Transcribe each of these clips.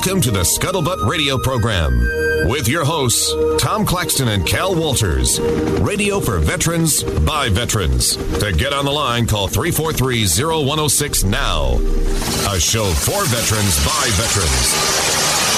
Welcome to the Scuttlebutt Radio Program with your hosts, Tom Claxton and Cal Walters. Radio for veterans, by veterans. To get on the line, call 343-0106 now. A show for veterans, by veterans.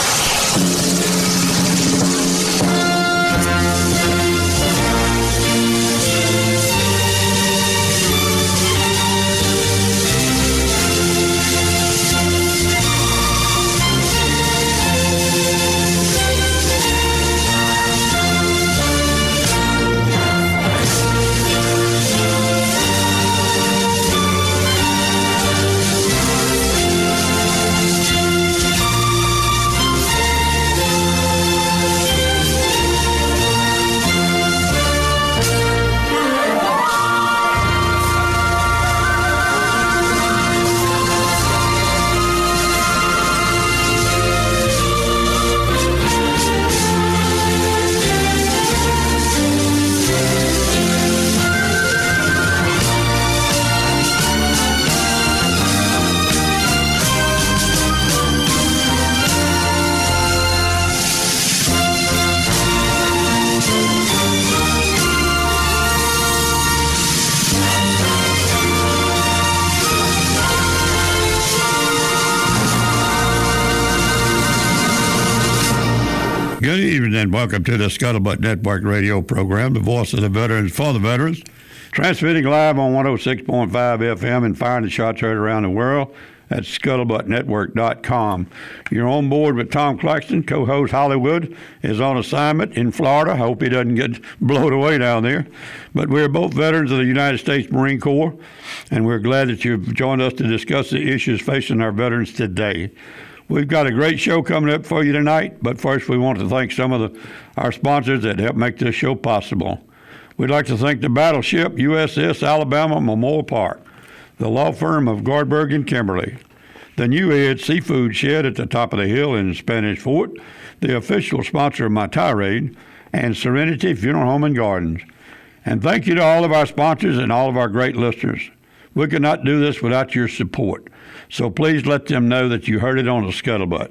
Good evening and welcome to the Scuttlebutt Network radio program, the voice of the veterans for the veterans. Transmitting live on 106.5 FM and firing the shots heard around the world at scuttlebuttnetwork.com. You're on board with Tom Claxton. Co-host Hollywood is on assignment in Florida. Hope he doesn't get blown away down there. But we're both veterans of the United States Marine Corps, and we're glad that you've joined us to discuss the issues facing our veterans today. We've got a great show coming up for you tonight, but first we want to thank some of our sponsors that help make this show possible. We'd like to thank the battleship USS Alabama Memorial Park, the law firm of Gardberg and Kimberly, the New Ed Seafood Shed at the top of the hill in Spanish Fort, the official sponsor of my tirade, and Serenity Funeral Home and Gardens. And thank you to all of our sponsors and all of our great listeners. We could not do this without your support. So please let them know that you heard it on the Scuttlebutt.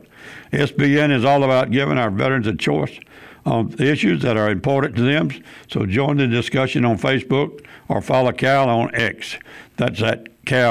SBN is all about giving our veterans a choice on issues that are important to them. So join the discussion on Facebook or follow Cal on X. That's at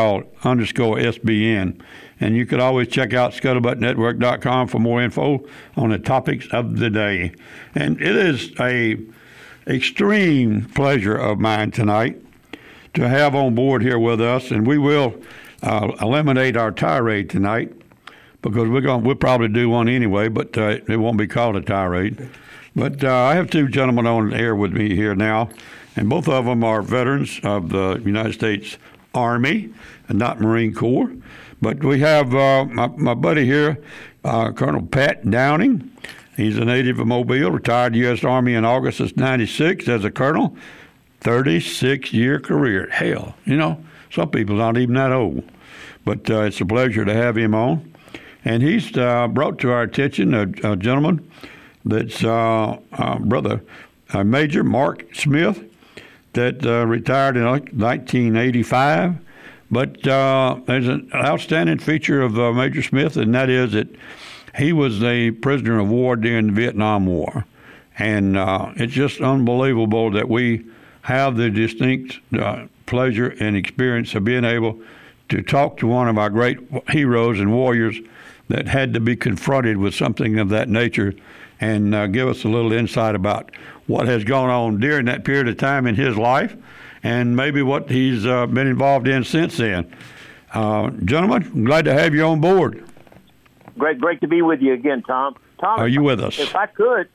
Cal_SBN. And you could always check out scuttlebuttnetwork.com for more info on the topics of the day. And it is a extreme pleasure of mine tonight to have on board here with us, and we will eliminate our tirade tonight because we'll probably do one anyway, but it won't be called a tirade. But I have two gentlemen on the air with me here now, and both of them are veterans of the United States Army and not Marine Corps. But we have my buddy here, Colonel Pat Downing. He's a native of Mobile, retired U.S. Army in August of '96 as a colonel. 36-year career. Hell, some people aren't even that old. But it's a pleasure to have him on. And he's brought to our attention a gentleman that's Brother Major Mark Smith that retired in 1985. But there's an outstanding feature of Major Smith, and that is that he was a prisoner of war during the Vietnam War. And it's just unbelievable that we have the distinct pleasure and experience of being able to talk to one of our great heroes and warriors that had to be confronted with something of that nature and give us a little insight about what has gone on during that period of time in his life and maybe what he's been involved in since then. Gentlemen, I'm glad to have you on board. Great to be with you again, Tom. Tom, are you with us? If I could,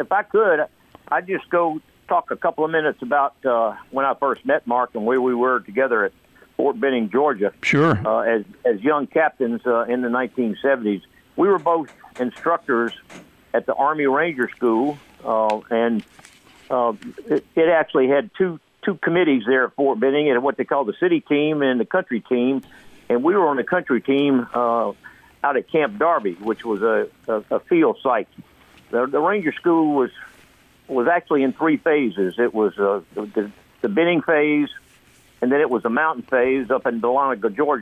I'd just go talk a couple of minutes about when I first met Mark and where we were together at Fort Benning, Georgia. Sure. As young captains in the 1970s. We were both instructors at the Army Ranger School, and it actually had two committees there at Fort Benning, and what they call the city team and the country team. And we were on the country team out at Camp Darby, which was a field site. The Ranger School was actually in three phases. It was the Benning phase, and then it was the mountain phase up in Dahlonega, Georgia,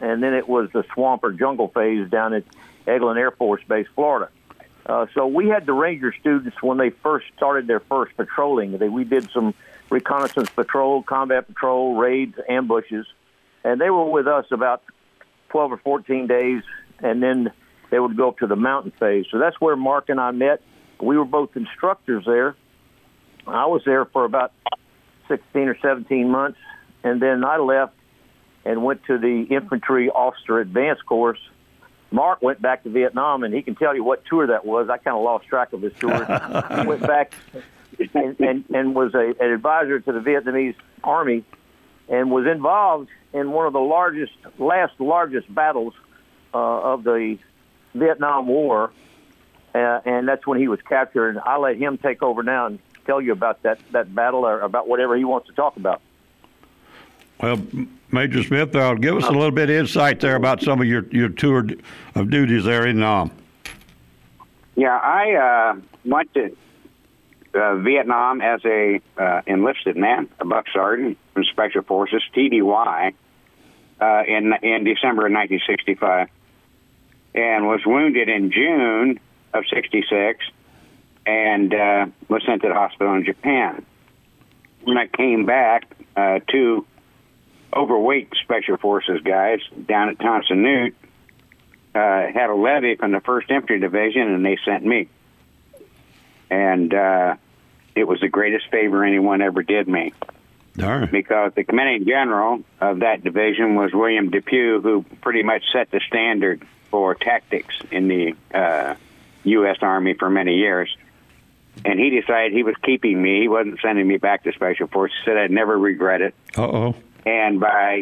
and then it was the swamp or jungle phase down at Eglin Air Force Base, Florida. So we had the Ranger students when they first started their first patrolling. We did some reconnaissance patrol, combat patrol, raids, ambushes, and they were with us about 12 or 14 days, and then they would go up to the mountain phase. So that's where Mark and I met. We were both instructors there. I was there for about 16 or 17 months, and then I left and went to the Infantry Officer Advanced course. Mark went back to Vietnam, and he can tell you what tour that was. I kind of lost track of his tour. He went back and was an advisor to the Vietnamese Army and was involved in one of the largest battles of the Vietnam War, and that's when he was captured. And I let him take over now and tell you about that battle or about whatever he wants to talk about. Well, Major Smith, give us a little bit of insight there about some of your tour of duties there in Vietnam. Yeah, I went to Vietnam as a enlisted man, a buck sergeant from Special Forces, TDY, in December of 1965, and was wounded in June of 66, and was sent to the hospital in Japan. When I came back, two overweight Special Forces guys down at Thompson Newt had a levy from the 1st Infantry Division, and they sent me. And it was the greatest favor anyone ever did me. Darn. Because the commanding general of that division was William Depew, who pretty much set the standard for tactics in the U.S. Army for many years. And he decided he was keeping me. He wasn't sending me back to Special Forces. He said I'd never regret it. Uh-oh. And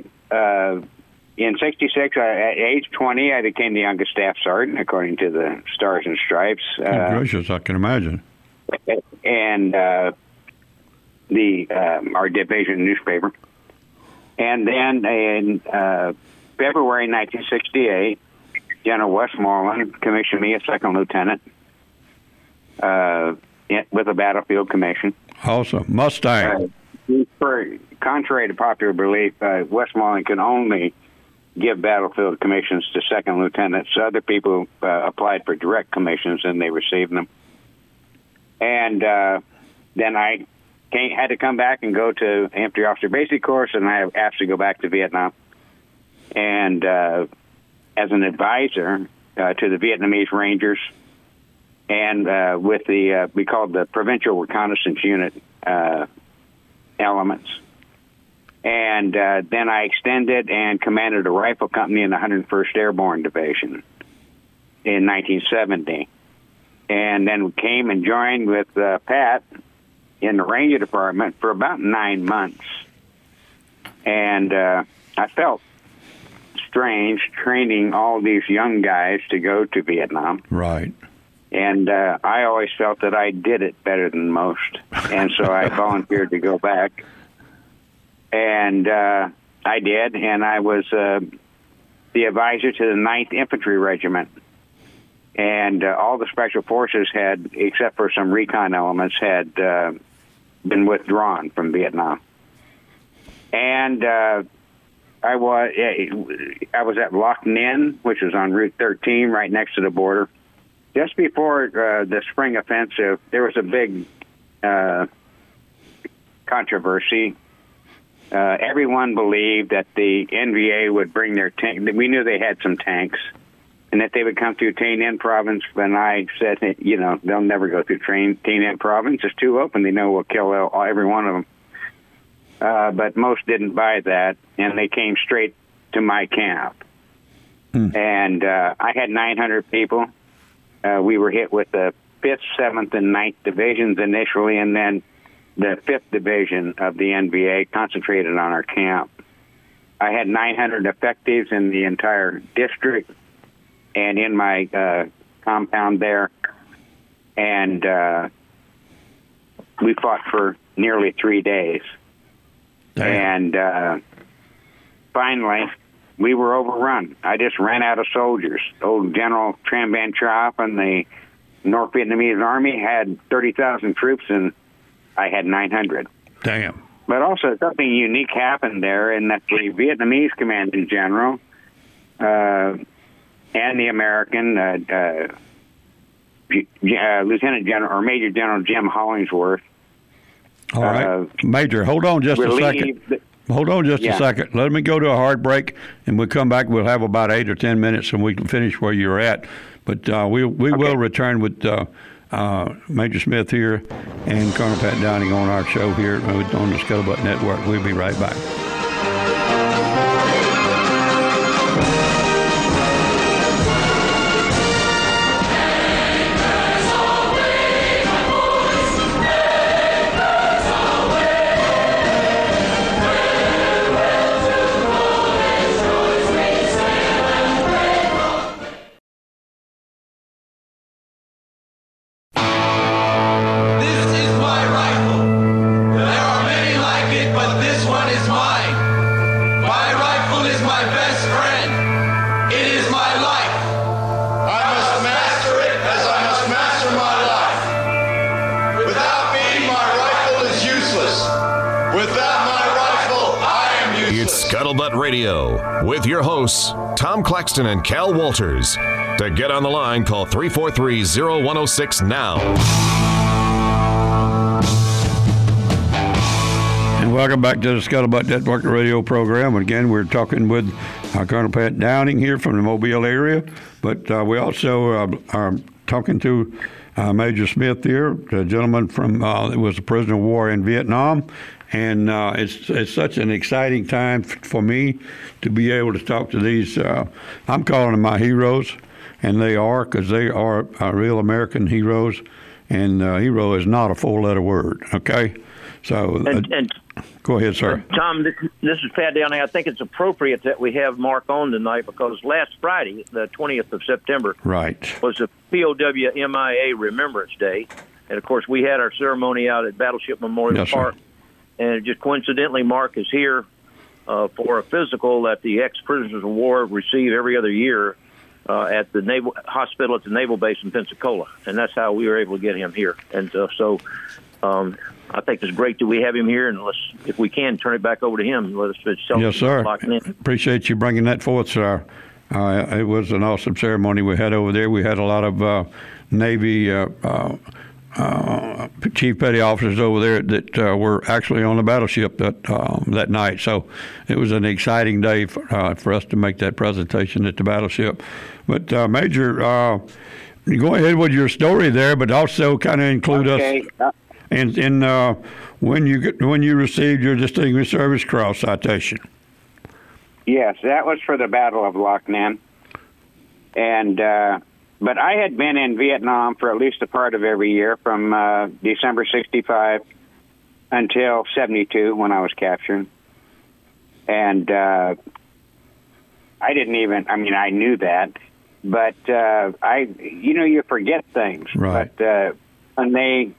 in 66, at age 20, I became the youngest staff sergeant, according to the Stars and Stripes. Gracious, I can imagine. And our division newspaper. And then in February 1968, General Westmoreland commissioned me a 2nd lieutenant with a battlefield commission. Awesome. Mustang. Contrary to popular belief, Westmoreland can only give battlefield commissions to 2nd lieutenants. Other people applied for direct commissions, and they received them. And then I had to come back and go to Infantry Officer Basic course, and I asked to go back to Vietnam. And as an advisor to the Vietnamese Rangers, and with we called the Provincial Reconnaissance Unit elements. And then I extended and commanded a rifle company in the 101st Airborne Division in 1970. And then came and joined with Pat in the Ranger Department for about 9 months. And I felt strange training all these young guys to go to Vietnam. Right. And I always felt that I did it better than most. And so I volunteered to go back. And I did, and I was the advisor to the 9th Infantry Regiment. And all the Special Forces had, except for some recon elements, had been withdrawn from Vietnam. And I was at Loc Ninh, which is on Route 13, right next to the border. Just before the spring offensive, there was a big controversy. Everyone believed that the NVA would bring their tank. We knew they had some tanks, and that they would come through Tay Ninh province. And I said, they'll never go through Tay Ninh province. It's too open. They know we'll kill every one of them. But most didn't buy that, and they came straight to my camp. And I had 900 people. We were hit with the 5th, 7th, and 9th divisions initially, and then the 5th Division of the NVA concentrated on our camp. I had 900 effectives in the entire district and in my compound there. And we fought for nearly 3 days. Damn. And finally, we were overrun. I just ran out of soldiers. Old General Tran Van Chop and the North Vietnamese Army had 30,000 troops, and I had 900. Damn. But also something unique happened there in that the Vietnamese commanding general and the American Lieutenant General or Major General Jim Hollingsworth. All right, Major, hold on just a second. Hold on just a second. Let me go to a hard break, and we'll come back. We'll have about 8 or 10 minutes, and we can finish where you're at. But we will return with Major Smith here and Colonel Pat Downing on our show here on the Scuttlebutt Network. We'll be right back. Scuttlebutt Radio with your hosts, Tom Claxton and Cal Walters. To get on the line, call 343-0106 now. And welcome back to the Scuttlebutt Network radio program. Again, we're talking with Colonel Pat Downing here from the Mobile area, but we also are talking to Major Smith here, a gentleman from that was a prisoner of war in Vietnam. And it's such an exciting time for me to be able to talk to these. I'm calling them my heroes, and they are, because they are real American heroes. And hero is not a four-letter word. Okay, so go ahead, sir. Tom, this is Pat Downing. I think it's appropriate that we have Mark on tonight because last Friday, the 20th of September, was the POW MIA Remembrance Day, and of course we had our ceremony out at Battleship Memorial Park. Sir. And just coincidentally, Mark is here for a physical that the ex-prisoners of war receive every other year at the Naval Hospital at the Naval Base in Pensacola. And that's how we were able to get him here. And so I think it's great that we have him here. And let's, if we can, turn it back over to him. Yes, sir. Appreciate you bringing that forth, sir. It was an awesome ceremony we had over there. We had a lot of Navy chief petty officers over there that were actually on the battleship that night. So it was an exciting day for us to make that presentation at the battleship. But Major, go ahead with your story there, but also kind of include us in when you received your Distinguished Service Cross citation. Yes, that was for the Battle of Loc Ninh, and. But I had been in Vietnam for at least a part of every year from December 65 until 72 when I was captured. And I knew that, but you forget things. Right. But when they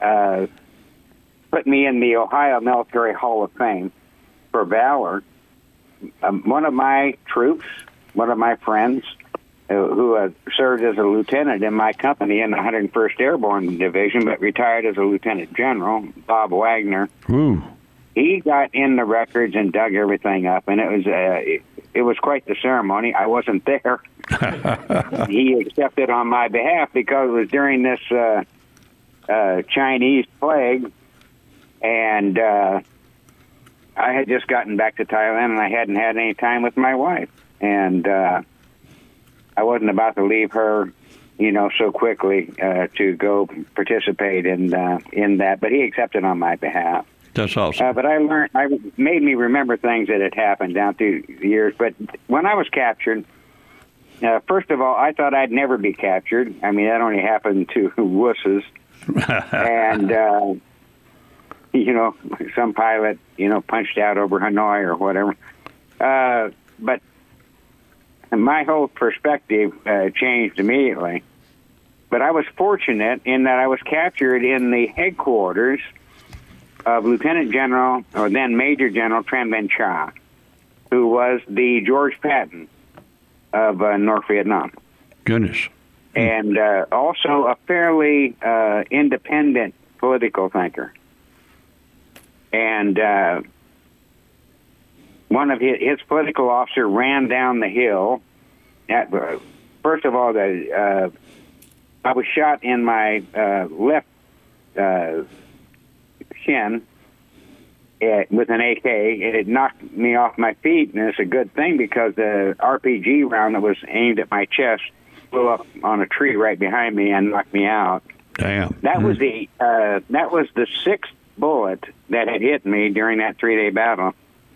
put me in the Ohio Military Hall of Fame for valor, one of my troops, one of my friends, who served as a lieutenant in my company in the 101st Airborne Division, but retired as a lieutenant general, Bob Wagner. Ooh. He got in the records and dug everything up, and it was quite the ceremony. I wasn't there. He accepted on my behalf because it was during this Chinese plague, and I had just gotten back to Thailand, and I hadn't had any time with my wife, and I wasn't about to leave her, so quickly to go participate in that. But he accepted on my behalf. That's awesome. But I made me remember things that had happened down through the years. But when I was captured, first of all, I thought I'd never be captured. I mean, that only happened to wusses. And, some pilot, punched out over Hanoi or whatever. But my whole perspective changed immediately. But I was fortunate in that I was captured in the headquarters of Lieutenant General, or then Major General Tran Van Cha, who was the George Patton of North Vietnam. Goodness. And also a fairly independent political thinker. And one of his political officer ran down the hill first of all, I was shot in my left shin with an AK, and it knocked me off my feet, and it's a good thing because the RPG round that was aimed at my chest flew up on a tree right behind me and knocked me out. Damn. That was the sixth bullet that had hit me during that 3-day battle.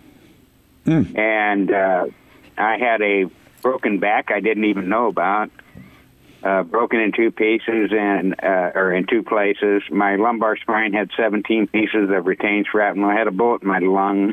And I had a broken back I didn't even know about, broken in two pieces or in two places. My lumbar spine had 17 pieces of retained shrapnel. I had a bullet in my lung.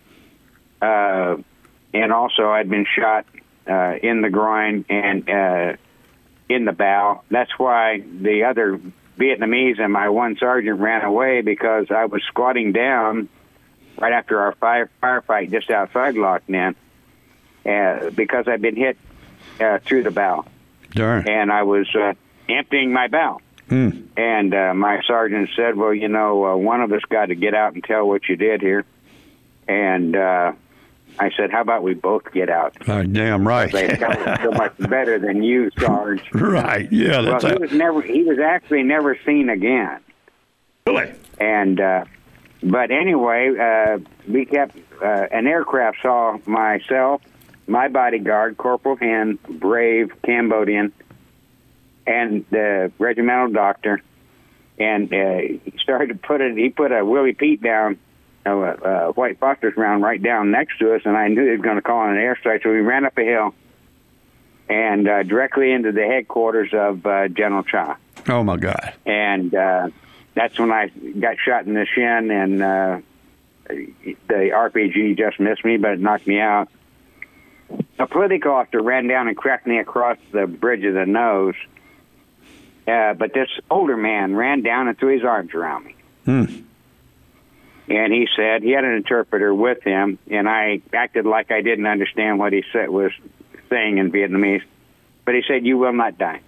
And also I'd been shot in the groin and in the bow. That's why the other Vietnamese and my one sergeant ran away, because I was squatting down right after our firefight just outside Loc Ninh, because I'd been hit through the bow. Darn. And I was emptying my bow. And my sergeant said, well, one of us got to get out and tell what you did here. And I said, how about we both get out? Damn right. They tell us so much better than you, Sarge. Right, yeah. Well, he was actually never seen again. Really? And, but anyway, we kept, an aircraft saw myself, my bodyguard, Corporal Hen, brave Cambodian, and the regimental doctor, and he put a Willie Pete down, a White Phosphorus round right down next to us, and I knew he was going to call in an airstrike, so we ran up a hill and directly into the headquarters of General Cha. Oh, my God. And that's when I got shot in the shin, and the RPG just missed me, but it knocked me out. A political officer ran down and cracked me across the bridge of the nose, but this older man ran down and threw his arms around me. And he said, he had an interpreter with him, and I acted like I didn't understand what he was saying in Vietnamese. But he said, you will not die.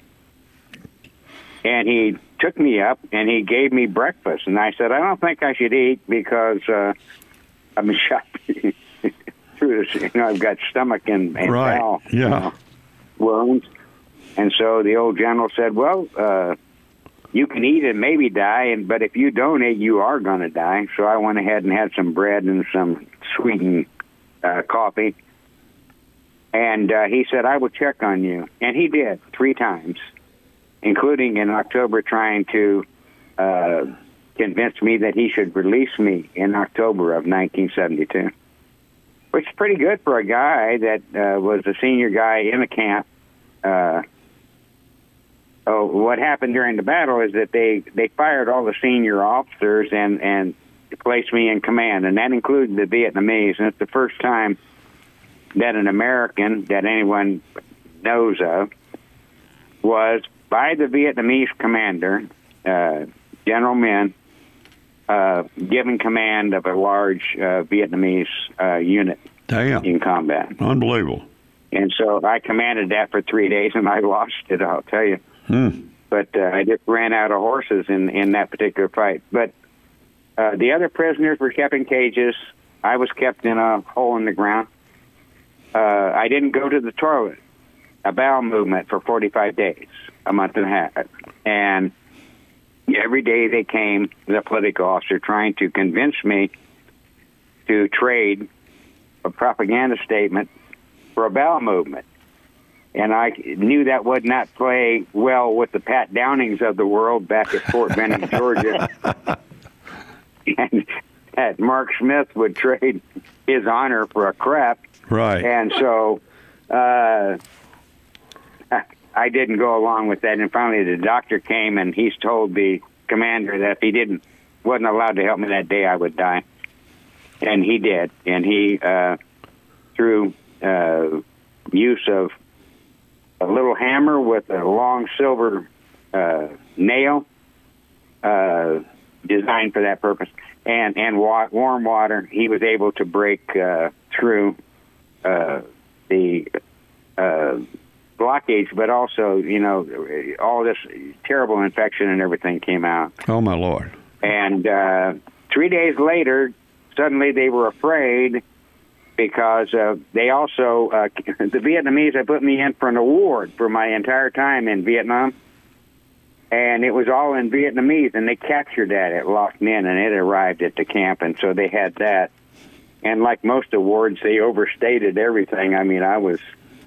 And he took me up, and he gave me breakfast. And I said, I don't think I should eat because I've been shot through this. I've got stomach and right. bowel wounds. And so the old general said, well, you can eat and maybe die, but if you don't eat, you are going to die. So I went ahead and had some bread and some sweetened coffee. And he said, I will check on you. And he did 3 times, including in October trying to convince me that he should release me in October of 1972, which is pretty good for a guy that was a senior guy in the camp. What happened during the battle is that they fired all the senior officers and placed me in command, and that included the Vietnamese. And it's the first time that an American that anyone knows of was, by the Vietnamese commander, General Minh, given command of a large Vietnamase unit. Damn. In combat. Unbelievable. And so I commanded that for 3 days, and I lost it, I'll tell you. But I just ran out of horses in that particular fight. But the other prisoners were kept in cages. I was kept in a hole in the ground. I didn't go to the toilet, a bowel movement, for 45 days, a month and a half. And every day they came, the political officer, trying to convince me to trade a propaganda statement for a bowel movement. And I knew that would not play well with the Pat Downings of the world back at Fort Benning, Georgia. And that Mark Smith would trade his honor for a crap. Right. And so I didn't go along with that. And finally the doctor came, and he's told the commander that if he wasn't allowed to help me that day, I would die. And he did. And he, through use of a little hammer with a long silver nail designed for that purpose, and warm water, he was able to break through the blockage, but also, all this terrible infection and everything came out. Oh, my Lord. And 3 days later, suddenly they were afraid because they also, the Vietnamese had put me in for an award for my entire time in Vietnam. And it was all in Vietnamese, and they captured that at Loc Ninh, and it arrived at the camp, and so they had that. And like most awards, they overstated everything. I mean, I was,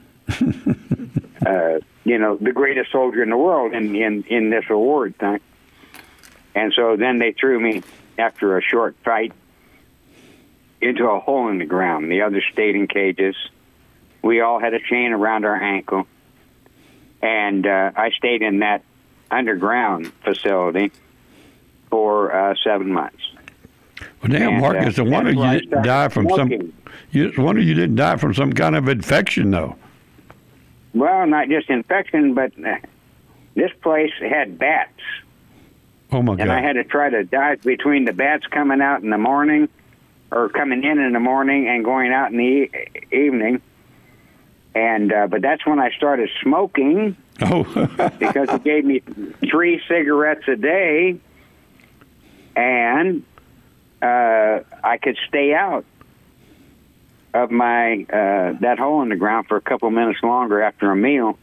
the greatest soldier in the world in this award thing. And so then they threw me, after a short fight, into a hole in the ground. The others stayed in cages. We all had a chain around our ankle. And I stayed in that underground facility for 7 months. Well, damn, Mark, it's a wonder you didn't die from you didn't die from some kind of infection, though. Well, not just infection, but this place had bats. Oh my God! And I had to try to dodge between the bats coming out in the morning, or coming in the morning and going out in the evening. And but that's when I started smoking. Oh, because it gave me 3 cigarettes a day, and I could stay out of my that hole in the ground for a couple minutes longer after a meal.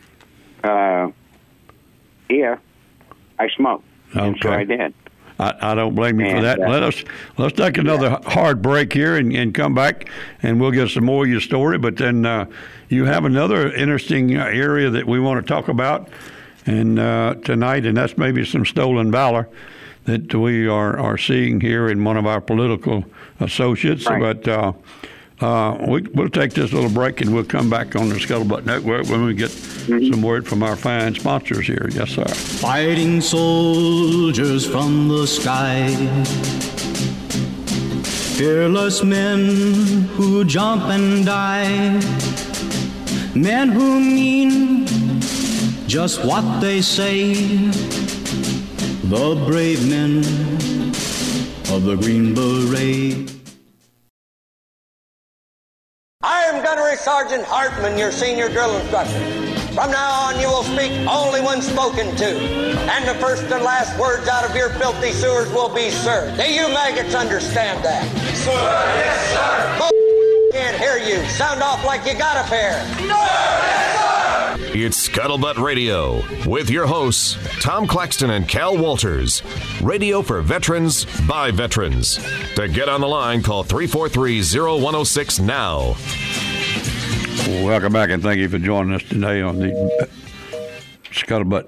If I smoked, and so I did. I don't blame you for that. Let's take another hard break here and come back, and we'll get some more of your story. But then you have another interesting area that we want to talk about and tonight, and that's maybe some stolen valor that we are seeing here in one of our political associates. Right. But we'll take this little break, and we'll come back on the Scuttlebutt Network when we get some word from our fine sponsors here. Yes, sir. Fighting soldiers from the sky, fearless men who jump and die, men who mean just what they say, the brave men of the Green Beret. I am Gunnery Sergeant Hartman, your senior drill instructor. From now on, you will speak only when spoken to, and the first and last words out of your filthy sewers will be, sir. Do you maggots understand that? Sir, yes, sir. Can't hear you. Sound off like you got a pair. No, yes, sir. It's Scuttlebutt Radio with your hosts, Tom Claxton and Cal Walters. Radio for veterans, by veterans. To get on the line, call 343-0106 now. Welcome back, and thank you for joining us today on the Scuttlebutt.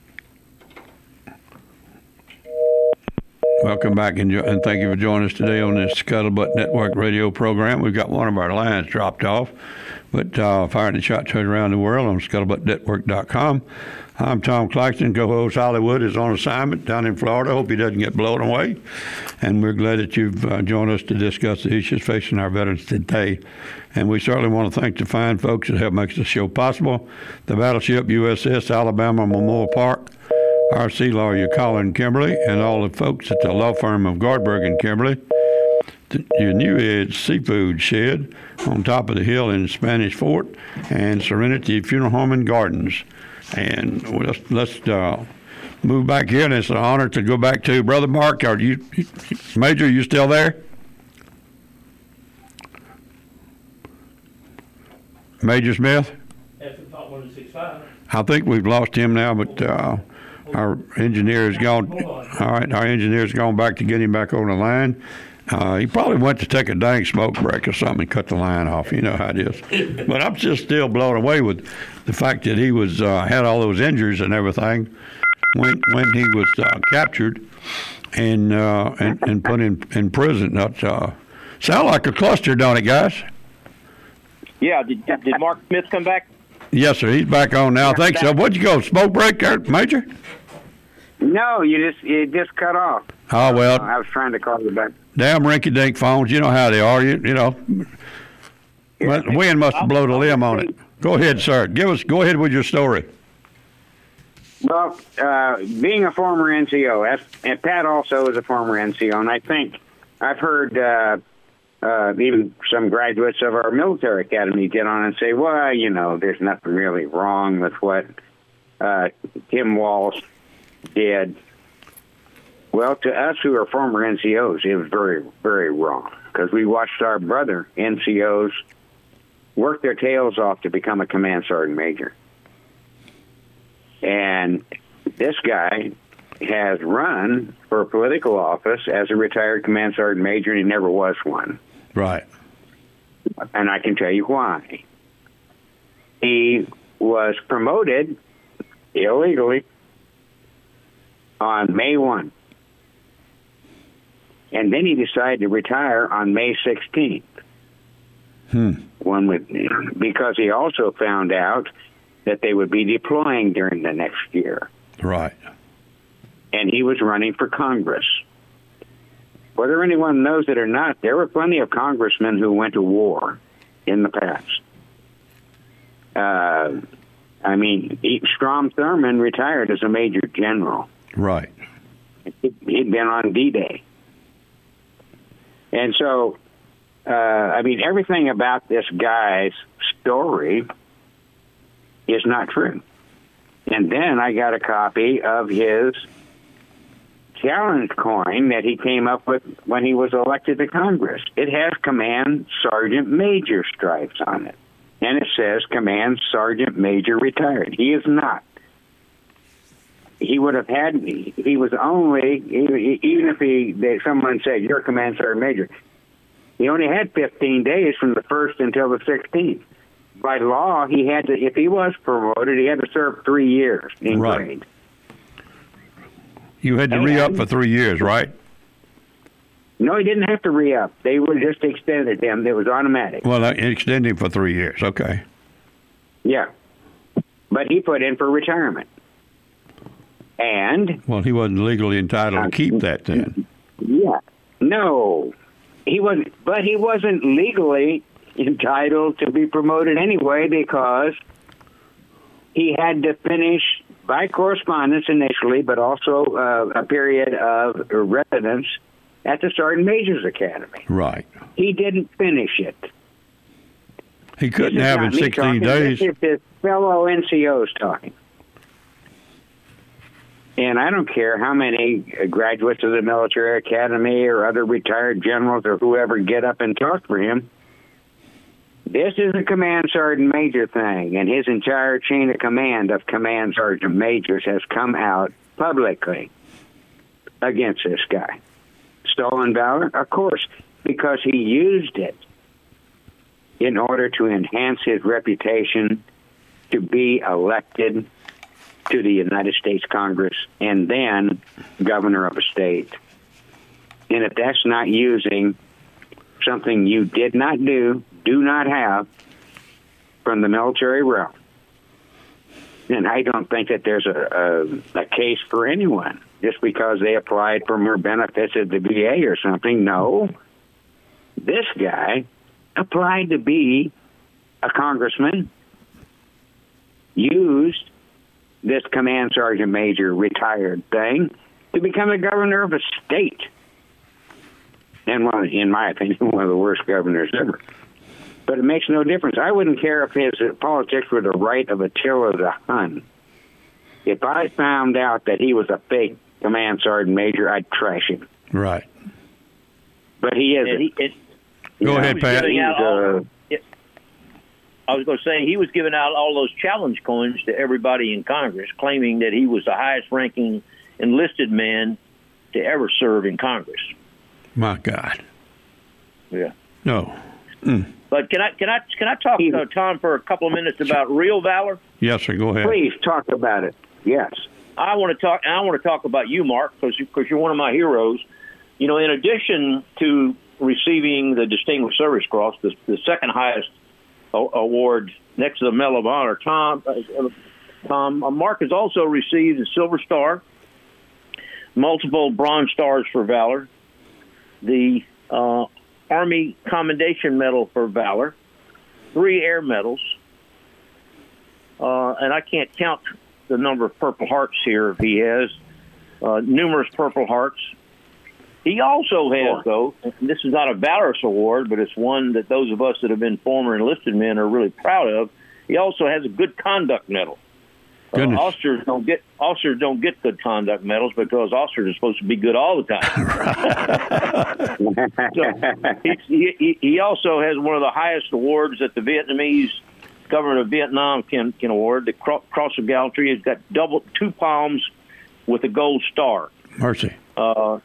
Welcome back, and thank you for joining us today on this Scuttlebutt Network radio program. We've got one of our lines dropped off, but firing the shot heard around the world on ScuttlebuttNetwork.com. I'm Tom Claxton. Co-host Hollywood is on assignment down in Florida. Hope he doesn't get blown away. And we're glad that you've joined us to discuss the issues facing our veterans today. And we certainly want to thank the fine folks that help make the show possible. The battleship USS Alabama Memorial Park, our sea lawyer Colin Kimberly, and all the folks at the law firm of Gardberg and Kimberly. Your New Edge Seafood Shed on top of the hill in Spanish Fort, and Serenity Funeral Home and Gardens. And let's move back here, and it's an honor to go back to Brother Mark. Are you, Major, you still there? Major Smith? I think we've lost him now, but our engineer has gone. All right, our engineer's gone back to get him back on the line. He probably went to take a dang smoke break or something and cut the line off. You know how it is. But I'm just still blown away with the fact that he was had all those injuries and everything when he was captured and put in prison. That sound like a cluster, don't it, guys? Yeah. Did Mark Smith come back? Yes, sir. He's back on now. I think so. What'd you go, smoke break, Major? No, it just cut off. Oh, well. I was trying to call you back. Damn rinky-dink phones. You know how they are. You know. Well, the wind must have blown a limb on it. Go ahead, sir. Go ahead with your story. Well, being a former NCO, and Pat also is a former NCO, and I think I've heard even some graduates of our military academy get on and say, well, you know, there's nothing really wrong with what Tim Walsh did. Well, to us who are former NCOs, it was very, very wrong. because we watched our brother NCOs work their tails off to become a command sergeant major. And this guy has run for political office as a retired command sergeant major, and he never was one. Right. And I can tell you why. He was promoted illegally on May 1. And then he decided to retire on May 16th. Because he also found out that they would be deploying during the next year. Right. And he was running for Congress. Whether anyone knows it or not, there were plenty of congressmen who went to war in the past. Strom Thurmond retired as a major general. Right. He'd been on D-Day. And so, everything about this guy's story is not true. And then I got a copy of his challenge coin that he came up with when he was elected to Congress. It has Command Sergeant Major stripes on it. And it says Command Sergeant Major retired. He is not. He would have had, he was only, even if someone said, you're a Command Sergeant Major, he only had 15 days from the 1st until the 16th. By law, he had to, if he was promoted, he had to serve 3 years in grade. You had to re-up for 3 years, right? No, he didn't have to re-up. They would just extended him. It was automatic. Well, extend him for 3 years. Okay. Yeah. But he put in for retirement. And... Well, he wasn't legally entitled to keep that then. Yeah. No. He wasn't. But he wasn't legally entitled to be promoted anyway because he had to finish by correspondence initially, but also a period of residence at the Sergeant Major's Academy. Right. He didn't finish it. He couldn't have in 16 days. This is his fellow NCOs talking. And I don't care how many graduates of the military academy or other retired generals or whoever get up and talk for him. This is a Command Sergeant Major thing, and his entire chain of command of Command Sergeant Majors has come out publicly against this guy. Stolen valor? Of course, because he used it in order to enhance his reputation to be elected to the United States Congress and then governor of a state. And if that's not using something you did not do not have from the military realm, then I don't think that there's a case for anyone just because they applied for more benefits at the VA or something. No. This guy applied to be a congressman, used this Command Sergeant Major retired thing to become a governor of a state. And in my opinion, one of the worst governors ever. But it makes no difference. I wouldn't care if his politics were the right of Attila the Hun. If I found out that he was a fake Command Sergeant Major, I'd trash him. Right. But he isn't. Go ahead, Pat. I was going to say he was giving out all those challenge coins to everybody in Congress, claiming that he was the highest-ranking enlisted man to ever serve in Congress. My God. Yeah. No. But can I talk to Tom for a couple of minutes about real valor? Yes, sir. Go ahead. Please talk about it. Yes. I want to talk about you, Mark, because you're one of my heroes. You know, in addition to receiving the Distinguished Service Cross, the second highest award next to the Medal of Honor, Mark has also received a Silver Star, multiple Bronze Stars for Valor, the Army Commendation Medal for Valor, 3 Air Medals, and I can't count the number of Purple Hearts here. He has numerous Purple Hearts. He also has, though, and this is not a valorous award, but it's one that those of us that have been former enlisted men are really proud of. He also has a Good Conduct Medal. Officers don't get good conduct medals because officers are supposed to be good all the time. He also has one of the highest awards that the Vietnamese government of Vietnam can award, the Cross of Gallantry. He's got 2 palms with a gold star. Mercy. So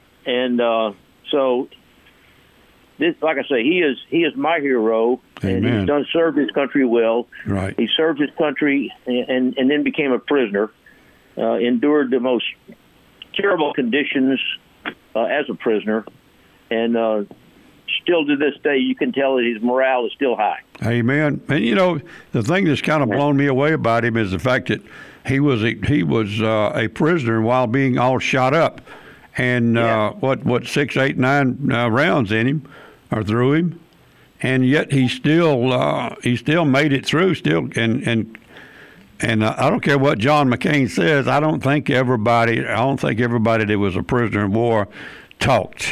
this, like I say, he is my hero. Amen. And he's served his country well. Right. He served his country and then became a prisoner. Endured the most terrible conditions as a prisoner, and still to this day, you can tell that his morale is still high. Amen. And you know, the thing that's kind of blown me away about him is the fact that he was a prisoner while being all shot up, and what 6, 8, 9 rounds in him or through him, and yet he still made it through. And I don't care what John McCain says. I don't think everybody that was a prisoner of war talked.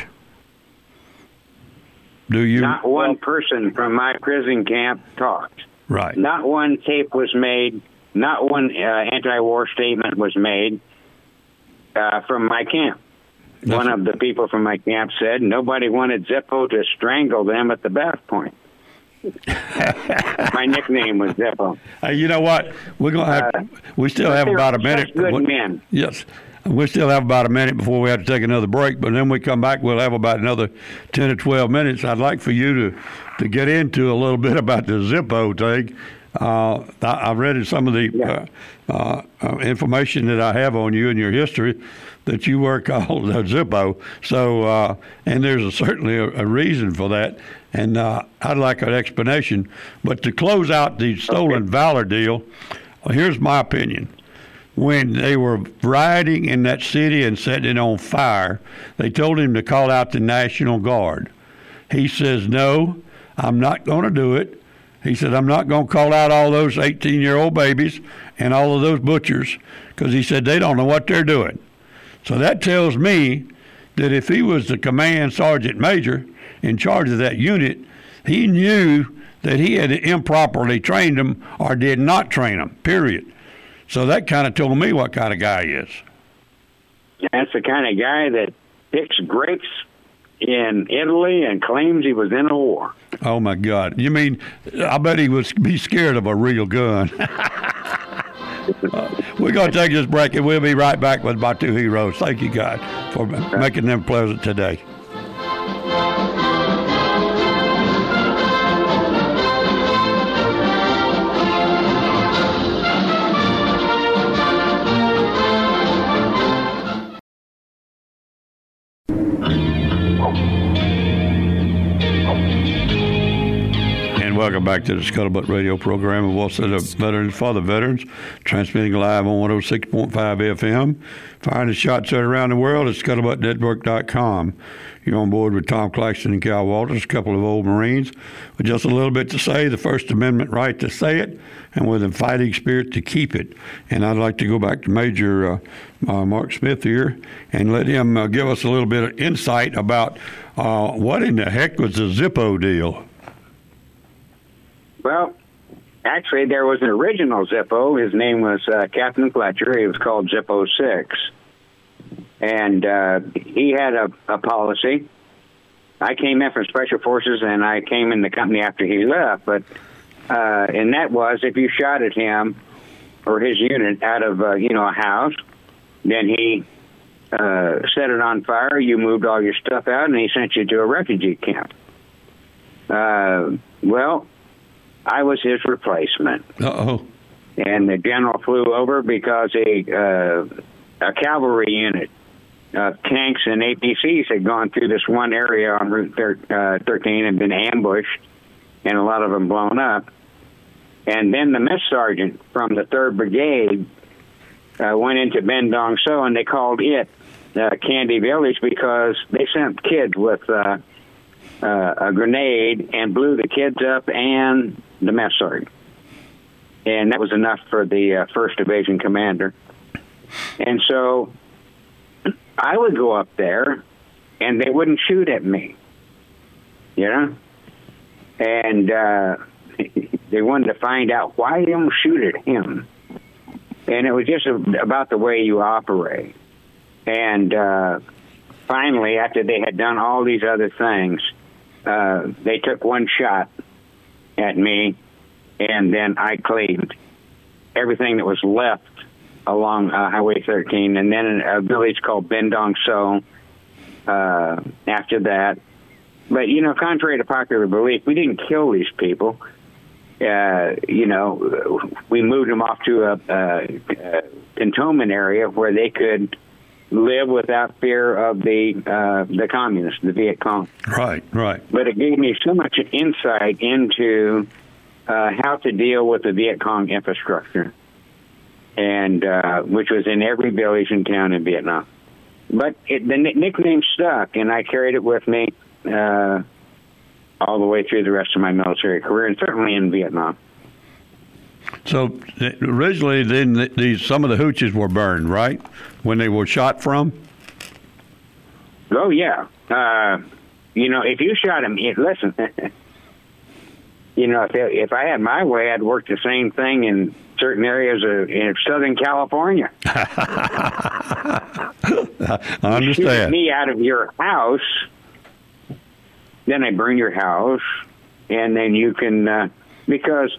Do you? Not one person from my prison camp talked. Right. Not one tape was made. Not one anti-war statement was made from my camp. One of the people from my camp said nobody wanted Zippo to strangle them at the bath point. My nickname was Zippo. You know what? We're gonna have. We still have about a minute. Good men. Yes, we still have about a minute before we have to take another break. But then we come back, we'll have about another 10 or 12 minutes. I'd like for you to get into a little bit about the Zippo thing. I've read some of the information that I have on you and your history that you were called Zippo. So, and there's certainly a reason for that. And I'd like an explanation. But to close out the stolen valor deal, here's my opinion. When they were rioting in that city and setting it on fire, they told him to call out the National Guard. He says, no, I'm not going to do it. He said, I'm not going to call out all those 18-year-old babies and all of those butchers, because he said they don't know what they're doing. So that tells me that if he was the command sergeant major in charge of that unit, he knew that he had improperly trained them or did not train them, period. So that kind of told me what kind of guy he is. That's the kind of guy that picks grapes in Italy and claims he was in a war. Oh, my God. You mean, I bet he would be scared of a real gun. We're going to take this break, and we'll be right back with my 2 heroes. Thank you, God, for making them pleasant today. Welcome back to the Scuttlebutt Radio program of Voice of the Veterans for the Veterans, transmitting live on 106.5 FM. Firing the shots out around the world at scuttlebuttnetwork.com. You're on board with Tom Claxton and Cal Walters, a couple of old Marines, with just a little bit to say, the First Amendment right to say it, and with a fighting spirit to keep it. And I'd like to go back to Major Mark Smith here and let him give us a little bit of insight about what in the heck was the Zippo deal. Well, actually, there was an original Zippo. His name was Captain Fletcher. He was called Zippo 6. And he had a policy. I came in from Special Forces, and I came in the company after he left. But and that was, if you shot at him or his unit out of, a house, then he set it on fire, you moved all your stuff out, and he sent you to a refugee camp. Well, I was his replacement. Uh-oh. And the general flew over because a cavalry unit of tanks and APCs had gone through this one area on Route 13 and been ambushed, and a lot of them blown up. And then the mess sergeant from the 3rd Brigade went into Ben Dong So, and they called it Candy Village because they sent kids with a grenade and blew the kids up and the mess sergeant. And that was enough for the 1st Division commander. And so I would go up there, and they wouldn't shoot at me, And they wanted to find out why they don't shoot at him. And it was just about the way you operate. And finally, after they had done all these other things, they took one shot at me, and then I claimed everything that was left along Highway 13, and then in a village called Bendong So after that. But, you know, contrary to popular belief, we didn't kill these people. You know, we moved them off to a cantonment area where they could live without fear of the communists, the Viet Cong. Right. But it gave me so much insight into how to deal with the Viet Cong infrastructure, and which was in every village and town in Vietnam. But the nickname stuck, and I carried it with me all the way through the rest of my military career, and certainly in Vietnam. So originally, then some of the hooches were burned, right? When they were shot from? Oh, yeah. You know, if you shot him, listen, you know, if I had my way, I'd work the same thing in certain areas in Southern California. I understand. You shoot me out of your house, then I burn your house, and then you can, because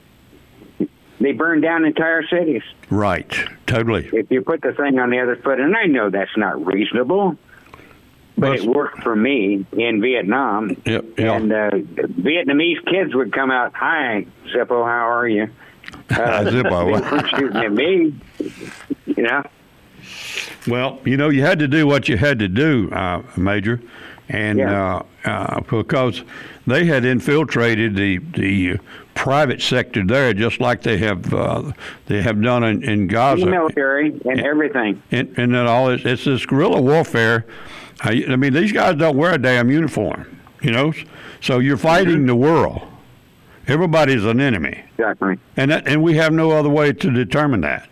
they burn down entire cities. Right, totally. If you put the thing on the other foot, and I know that's not reasonable, but it worked for me in Vietnam. Yep. And Vietnamese kids would come out, "Hi, Zippo, how are you?" Zippo. They weren't shooting at me, you know. Well, you know, you had to do what you had to do, Major, and because they had infiltrated the private sector there, just like they have done in Gaza. The military and everything. And then it's this guerrilla warfare. I mean, these guys don't wear a damn uniform, you know. So you're fighting the world. Everybody's an enemy. Exactly. And we have no other way to determine that.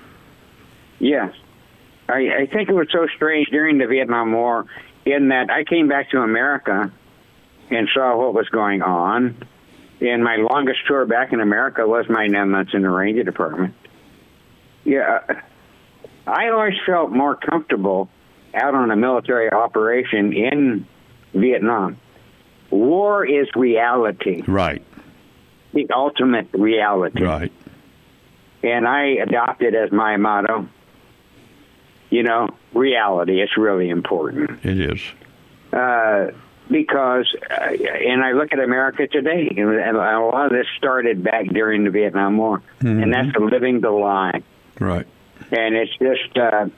Yes. I think it was so strange during the Vietnam War in that I came back to America and saw what was going on. And my longest tour back in America was my 9 months in the Ranger Department. Yeah, I always felt more comfortable out on a military operation in Vietnam. War is reality. Right. The ultimate reality. Right. And I adopted as my motto, you know, reality. It's really important. It is. Because, and I look at America today, and a lot of this started back during the Vietnam War, and that's living the lie. Right. And it's just,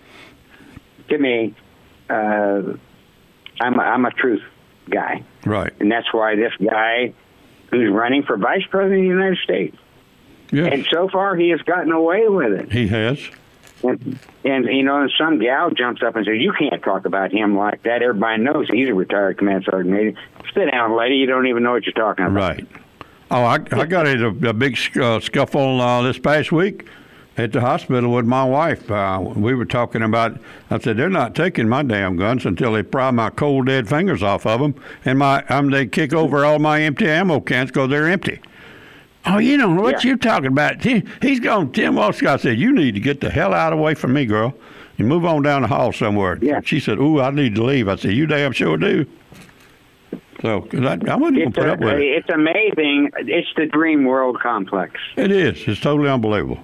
to me, I'm a truth guy. Right. And that's why this guy who's running for vice president of the United States, and so far he has gotten away with it. He has. And you know, and some gal jumps up and says, "You can't talk about him like that. Everybody knows he's a retired command sergeant." Sit down, lady. You don't even know what you're talking about. Right. Oh, I got in a big scuffle this past week at the hospital with my wife. We were talking about, I said, they're not taking my damn guns until they pry my cold, dead fingers off of them, and they kick over all my empty ammo cans because they're empty. Oh, you know what you're talking about. He's gone. Tim Walscott said, "You need to get the hell out away from me, girl, and move on down the hall somewhere." Yeah. She said, "Ooh, I need to leave." I said, "You damn sure do." So I wasn't going to put up with it. It's amazing. It's the dream world complex. It is. It's totally unbelievable.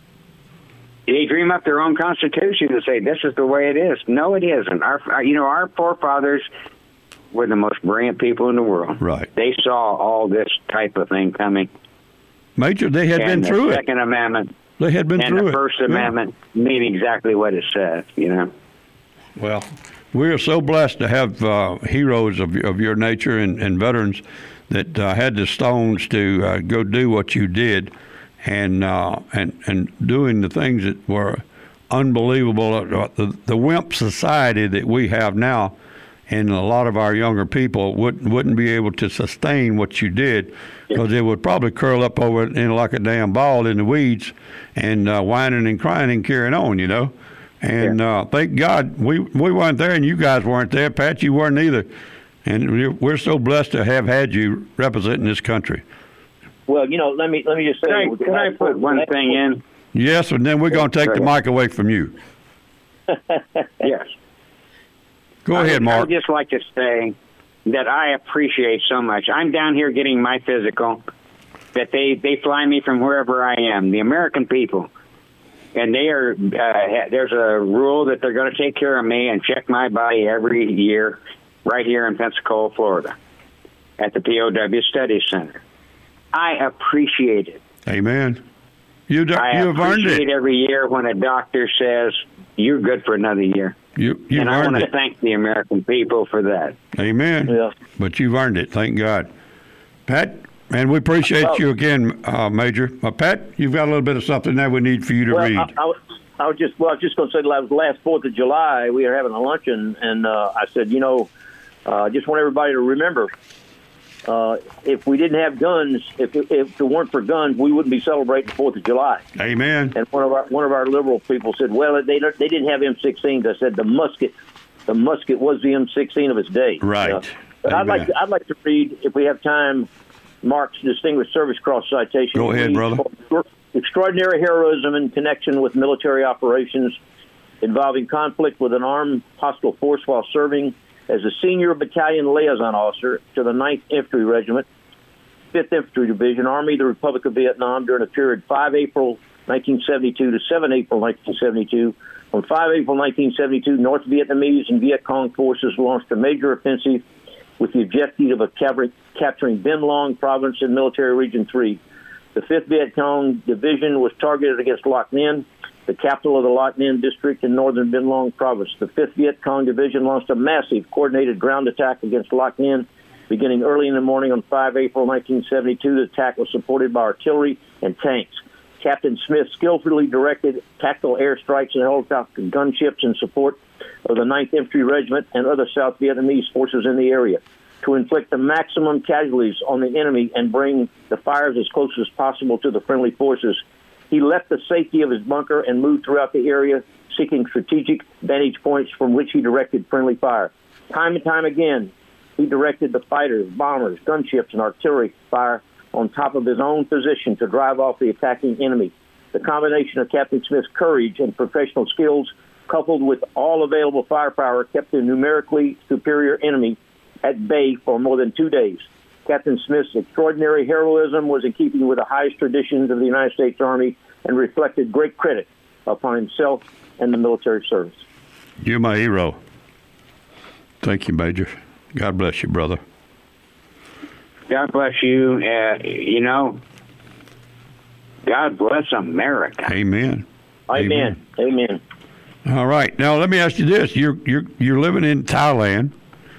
They dream up their own constitution and say, "This is the way it is." No, it isn't. Our forefathers were the most brilliant people in the world. Right. They saw all this type of thing coming. Major, they had been through it. The Second Amendment. They had been through it. And the First Amendment mean exactly what it says, you know. Well, we are so blessed to have heroes of your nature and veterans that had the stones to go do what you did, and doing the things that were unbelievable. The wimp society that we have now, and a lot of our younger people wouldn't be able to sustain what you did, because they would probably curl up over like a damn ball in the weeds and whining and crying and carrying on, you know. And thank God we weren't there, and you guys weren't there. Pat, you weren't either. And we're so blessed to have had you representing this country. Well, you know, let me just say. Can I put one thing in? Yes, and then we're going to take the mic away from you. Yes. Go ahead, Mark. I would just like to say that I appreciate so much. I'm down here getting my physical, that they fly me from wherever I am, the American people. And they are there's a rule that they're going to take care of me and check my body every year right here in Pensacola, Florida, at the POW Studies Center. I appreciate it. Amen. You have earned it. I appreciate every year when a doctor says, you're good for another year. You've and I earned want to it. thank the American people for that. Amen. Yeah. But you've earned it. Thank God. Pat, and we appreciate you again, Major. Pat, you've got a little bit of something there we need for you to read. I was just going to say that last 4th of July, we were having a luncheon, and I said, I just want everybody to remember, if we didn't have guns, if it weren't for guns, we wouldn't be celebrating the 4th of July. Amen. And one of our liberal people said, well, they didn't have M16s. I said the musket was the M16 of its day. Right. But I'd like to read, if we have time, Mark's Distinguished Service Cross citation. Go ahead, brother. Extraordinary heroism in connection with military operations involving conflict with an armed hostile force while serving as a senior battalion liaison officer to the 9th Infantry Regiment, 5th Infantry Division, Army of the Republic of Vietnam during a period 5 April 1972 to 7 April 1972. On 5 April 1972, North Vietnamese and Viet Cong forces launched a major offensive with the objective of capturing Bien Long Province in Military Region 3. The 5th Viet Cong Division was targeted against Loc Ninh, the capital of the Loc Ninh District in northern Bien Long Province. The 5th Viet Cong Division launched a massive coordinated ground attack against Loc Ninh beginning early in the morning on 5 April 1972. The attack was supported by artillery and tanks. Captain Smith skillfully directed tactical airstrikes and helicopter gunships in support of the 9th Infantry Regiment and other South Vietnamese forces in the area to inflict the maximum casualties on the enemy and bring the fires as close as possible to the friendly forces. He left the safety of his bunker and moved throughout the area, seeking strategic vantage points from which he directed friendly fire. Time and time again, he directed the fighters, bombers, gunships, and artillery fire on top of his own position to drive off the attacking enemy. The combination of Captain Smith's courage and professional skills, coupled with all available firepower, kept the numerically superior enemy at bay for more than 2 days. Captain Smith's extraordinary heroism was in keeping with the highest traditions of the United States Army and reflected great credit upon himself and the military service. You're my hero. Thank you, Major. God bless you, brother. God bless you. God bless America. Amen. Amen. Amen. All right. Now let me ask you this: You're living in Thailand.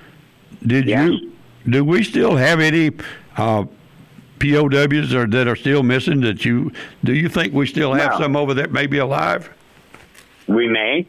Do we still have any POWs that are still missing? Do you think we still have some over there maybe alive? We may.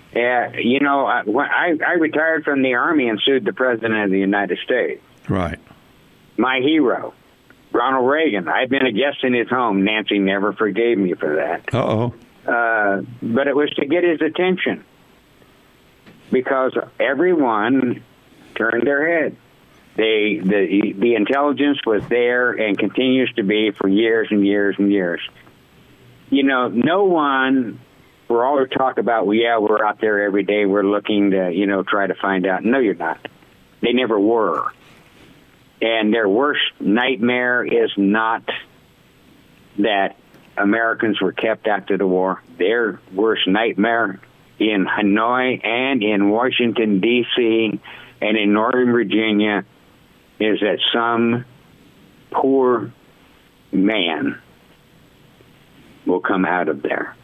I retired from the Army and sued the President of the United States. Right. My hero, Ronald Reagan. I've been a guest in his home. Nancy never forgave me for that. But it was to get his attention because everyone turned their head. The intelligence was there and continues to be for years and years and years. No one, for all the talk about, we're out there every day, we're looking to, try to find out. No, you're not. They never were. And their worst nightmare is not that Americans were kept after the war. Their worst nightmare in Hanoi and in Washington, D.C., and in Northern Virginia is that some poor man will come out of there.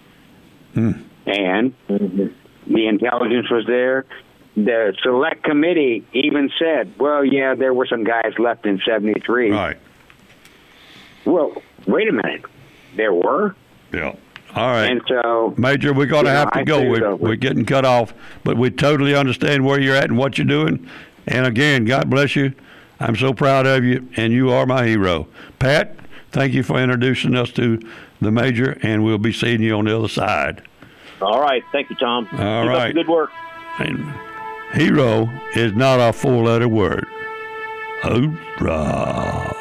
And the intelligence was there. The select committee even said, there were some guys left in 73. Right. Well, wait a minute. There were? Yeah. All right. And so, Major, we're going to have to go. We're getting cut off, but we totally understand where you're at and what you're doing. And again, God bless you. I'm so proud of you, and you are my hero. Pat, thank you for introducing us to the Major, and we'll be seeing you on the other side. All right. Thank you, Tom. All Keep up right. the good work. And hero is not a four-letter word. Hoorah.